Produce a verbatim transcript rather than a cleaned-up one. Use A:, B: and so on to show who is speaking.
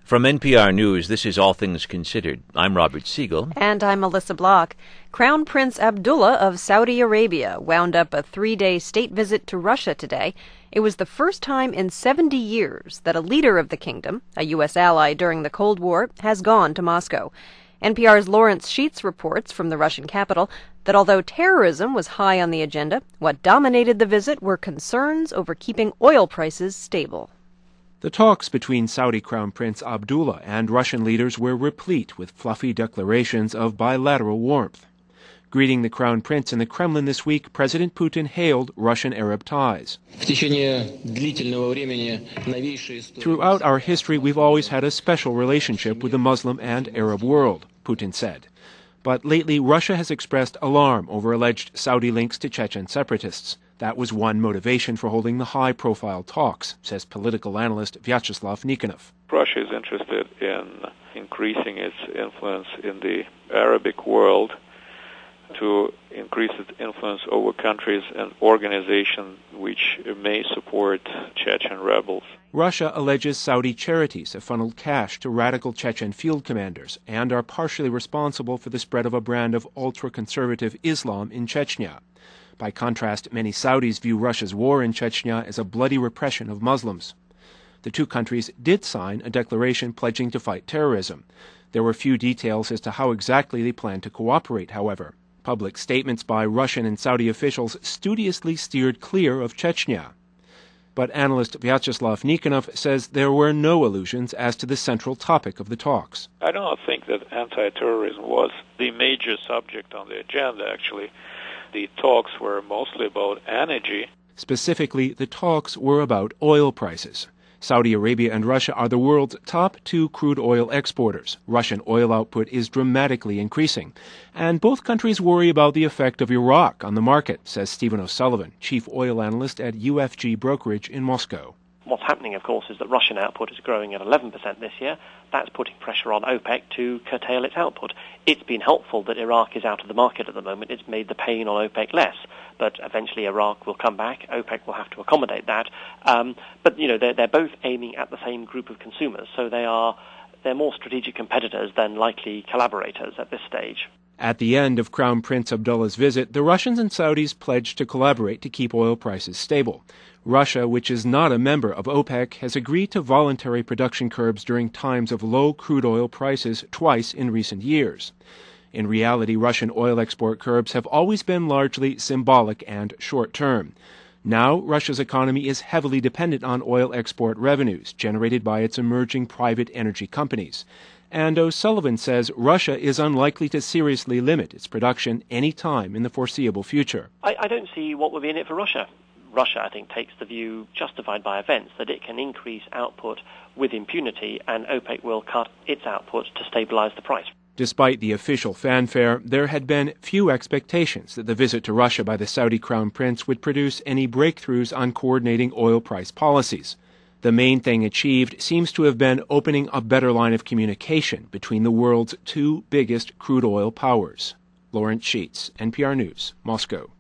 A: From N P R News, this is All Things Considered. I'm Robert Siegel.
B: And I'm Melissa Block. Crown Prince Abdullah of Saudi Arabia wound up a three-day state visit to Russia today. It was the first time in seventy years that a leader of the kingdom, a U S ally during the Cold War, has gone to Moscow. N P R's Lawrence Sheets reports from the Russian capital that although terrorism was high on the agenda, what dominated the visit were concerns over keeping oil prices stable.
C: The talks between Saudi Crown Prince Abdullah and Russian leaders were replete with fluffy declarations of bilateral warmth. Greeting the Crown Prince in the Kremlin this week, President Putin hailed Russian-Arab ties. Throughout our history, we've always had a special relationship with the Muslim and Arab world, Putin said. But lately, Russia has expressed alarm over alleged Saudi links to Chechen separatists. That was one motivation for holding the high-profile talks, says political analyst Vyacheslav Nikonov.
D: Russia is interested in increasing its influence in the Arabic world to increase its influence over countries and organizations which may support Chechen rebels.
C: Russia alleges Saudi charities have funneled cash to radical Chechen field commanders and are partially responsible for the spread of a brand of ultra-conservative Islam in Chechnya. By contrast, many Saudis view Russia's war in Chechnya as a bloody repression of Muslims. The two countries did sign a declaration pledging to fight terrorism. There were few details as to how exactly they plan to cooperate, however. Public statements by Russian and Saudi officials studiously steered clear of Chechnya. But analyst Vyacheslav Nikonov says there were no allusions as to the central topic of the talks.
D: I do not think that anti-terrorism was the major subject on the agenda, actually. The talks were mostly about energy.
C: Specifically, the talks were about oil prices. Saudi Arabia and Russia are the world's top two crude oil exporters. Russian oil output is dramatically increasing. And both countries worry about the effect of Iraq on the market, says Stephen O'Sullivan, chief oil analyst at U F G Brokerage in Moscow.
E: What's happening, of course, is that Russian output is growing at eleven percent this year. That's putting pressure on OPEC to curtail its output. It's been helpful that Iraq is out of the market at the moment. It's made the pain on OPEC less. But eventually Iraq will come back. OPEC will have to accommodate that. Um, but, you know, they're, they're both aiming at the same group of consumers. So they are, they're more strategic competitors than likely collaborators at this stage.
C: At the end of Crown Prince Abdullah's visit, the Russians and Saudis pledged to collaborate to keep oil prices stable. Russia, which is not a member of OPEC, has agreed to voluntary production curbs during times of low crude oil prices twice in recent years. In reality, Russian oil export curbs have always been largely symbolic and short-term. Now, Russia's economy is heavily dependent on oil export revenues generated by its emerging private energy companies. And O'Sullivan says Russia is unlikely to seriously limit its production any time in the foreseeable future.
E: I, I don't see what would be in it for Russia. Russia, I think, takes the view, justified by events, that it can increase output with impunity and OPEC will cut its output to stabilize the price.
C: Despite the official fanfare, there had been few expectations that the visit to Russia by the Saudi Crown Prince would produce any breakthroughs on coordinating oil price policies. The main thing achieved seems to have been opening a better line of communication between the world's two biggest crude oil powers. Lawrence Sheets, N P R News, Moscow.